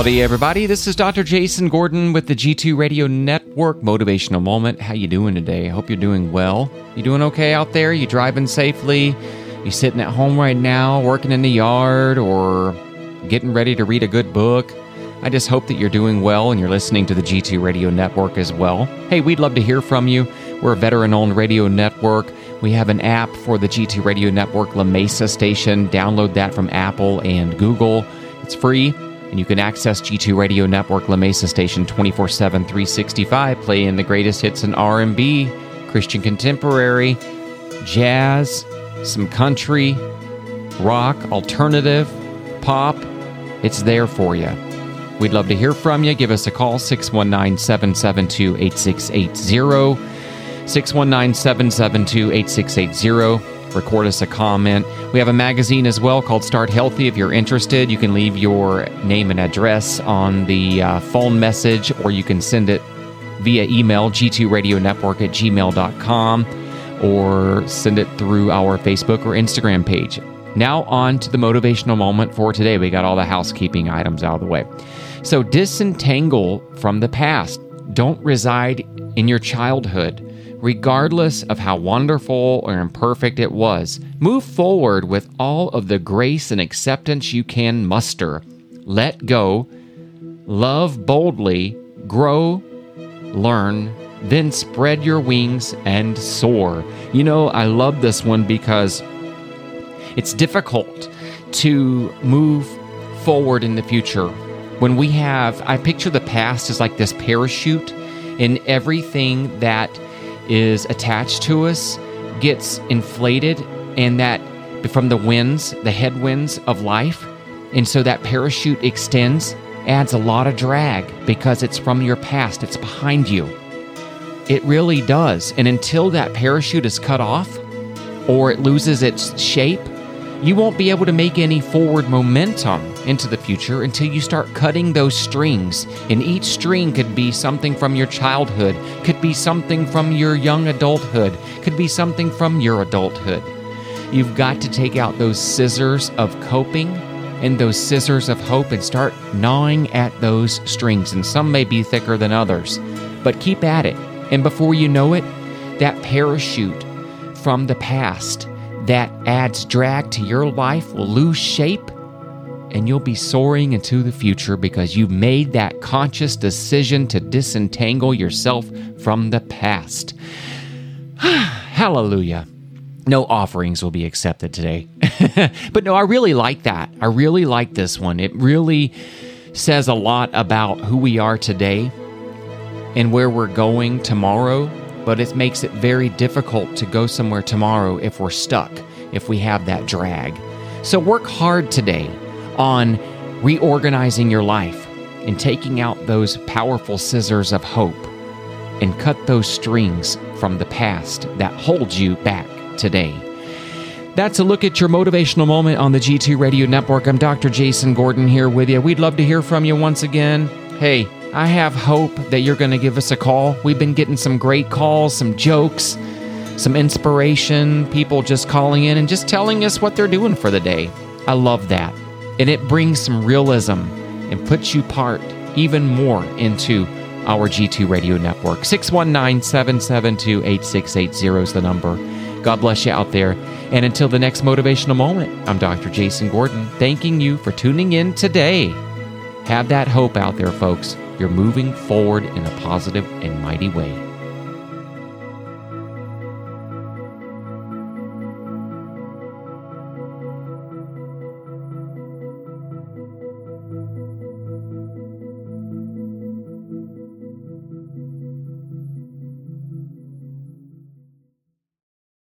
Howdy, everybody. This is Dr. Jason Gordon with the G2 Radio Network Motivational Moment. How you doing today? I hope you're doing well. You doing okay out there? You driving safely? You sitting at home right now, working in the yard, or getting ready to read a good book? I just hope that you're doing well and you're listening to the G2 Radio Network as well. Hey, we'd love to hear from you. We're a veteran-owned radio network. We have an app for the G2 Radio Network La Mesa station. Download that from Apple and Google. It's free. And you can access G2 Radio Network La Mesa station 24/7, 365, playing the greatest hits in R&B, Christian contemporary, jazz, some country, rock, alternative, pop. It's there for you. We'd love to hear from you. Give us a call, 619-772-8680, 619-772-8680. Record us a comment. We have a magazine as well called Start Healthy. If you're interested, you can leave your name and address on the phone message, or you can send it via email, g2radionetwork@gmail.com, or send it through our Facebook or Instagram page. Now on to the motivational moment for today. We got all the housekeeping items out of the way. So disentangle from the past. Don't reside in your childhood. Regardless of how wonderful or imperfect it was, move forward with all of the grace and acceptance you can muster. Let go, love boldly, grow, learn, then spread your wings and soar. You know, I love this one because it's difficult to move forward in the future. When I picture the past as like this parachute, and everything that is attached to us gets inflated, and that from the winds, the headwinds of life. And so that parachute extends, adds a lot of drag because it's from your past, it's behind you. It really does. And until that parachute is cut off or it loses its shape, you won't be able to make any forward momentum into the future until you start cutting those strings. And each string could be something from your childhood, could be something from your young adulthood, could be something from your adulthood. You've got to take out those scissors of coping and those scissors of hope and start gnawing at those strings. And some may be thicker than others, but keep at it. And before you know it, that parachute from the past that adds drag to your life will lose shape, and you'll be soaring into the future because you've made that conscious decision to disentangle yourself from the past. Hallelujah. No offerings will be accepted today. But no, I really like that. I really like this one. It really says a lot about who we are today and where we're going tomorrow. But it makes it very difficult to go somewhere tomorrow if we're stuck, if we have that drag. So work hard today on reorganizing your life and taking out those powerful scissors of hope and cut those strings from the past that hold you back today. That's a look at your motivational moment on the G2 Radio Network. I'm Dr. Jason Gordon here with you. We'd love to hear from you once again. Hey, I have hope that you're going to give us a call. We've been getting some great calls, some jokes, some inspiration, people just calling in and just telling us what they're doing for the day. I love that. And it brings some realism and puts you part even more into our G2 Radio Network. 619-772-8680 is the number. God bless you out there. And until the next motivational moment, I'm Dr. Jason Gordon, thanking you for tuning in today. Have that hope out there, folks. You're moving forward in a positive and mighty way.